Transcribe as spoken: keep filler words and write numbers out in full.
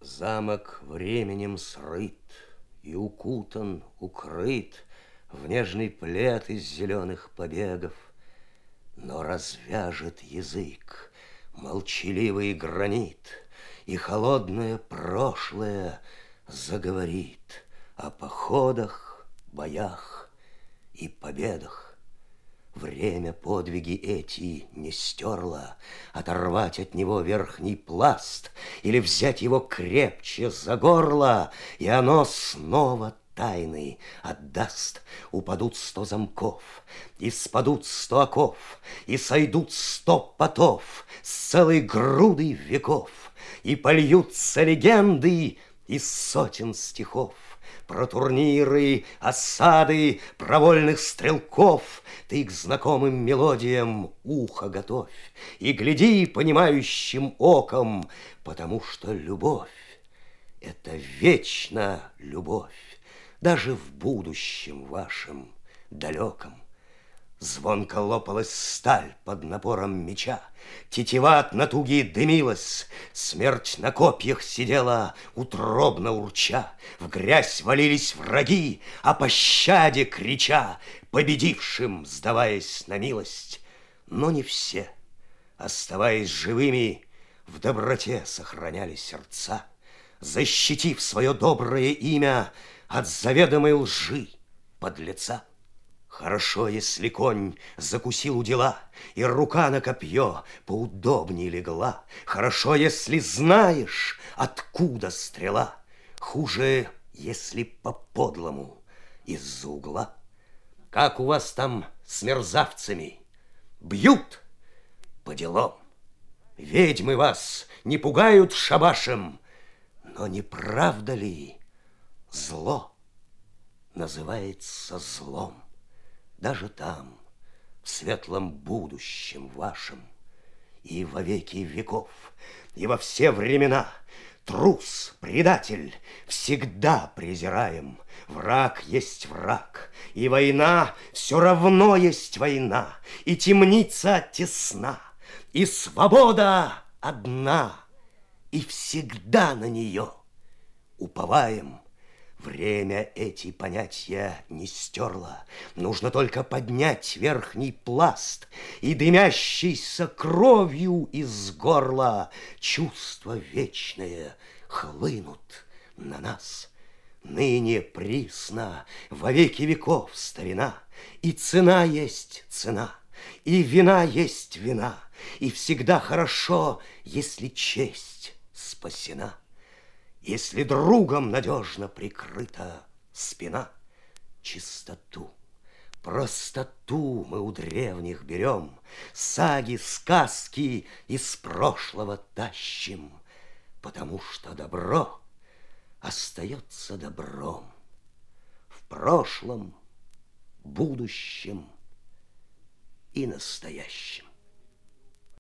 Замок временем срыт и укутан, укрыт в нежный плед из зеленых побегов. Но развяжет язык молчаливый гранит, и холодное прошлое заговорит о походах, боях и победах. Время подвиги эти не стерло, оторвать от него верхний пласт или взять его крепче за горло, и оно снова тайны отдаст. Упадут сто замков, и спадут сто оков, и сойдут сто потов с целой грудой веков, и польются легенды из сотен стихов. Про турниры, осады, про вольных стрелков ты к знакомым мелодиям ухо готовь и гляди понимающим оком, потому что любовь — это вечно любовь, даже в будущем вашем далеком. Звонко лопалась сталь под напором меча, тетива от натуги дымилась, смерть на копьях сидела, утробно урча. В грязь валились враги, о пощаде крича, победившим сдаваясь на милость. Но не все, оставаясь живыми, в доброте сохраняли сердца, защитив свое доброе имя от заведомой лжи подлеца. Хорошо, если конь закусил у дела, и рука на копье поудобнее легла. Хорошо, если знаешь, откуда стрела. Хуже, если по-подлому из-за угла. Как у вас там с мерзавцами? Бьют по делам. Ведьмы вас не пугают шабашем, но не правда ли зло называется злом? Даже там, в светлом будущем вашем, и во веки веков, и во все времена трус, предатель всегда презираем. Враг есть враг, и война все равно есть война, и темница тесна, и свобода одна, и всегда на нее уповаем. Время эти понятия не стерло. Нужно только поднять верхний пласт, и дымящейся кровью из горла чувства вечные хлынут на нас. Ныне присно во веки веков старина, и цена есть цена, и вина есть вина, и всегда хорошо, если честь спасена. Если другом надежно прикрыта спина, чистоту, простоту мы у древних берем, саги, сказки из прошлого тащим, потому что добро остается добром в прошлом, будущем и настоящем.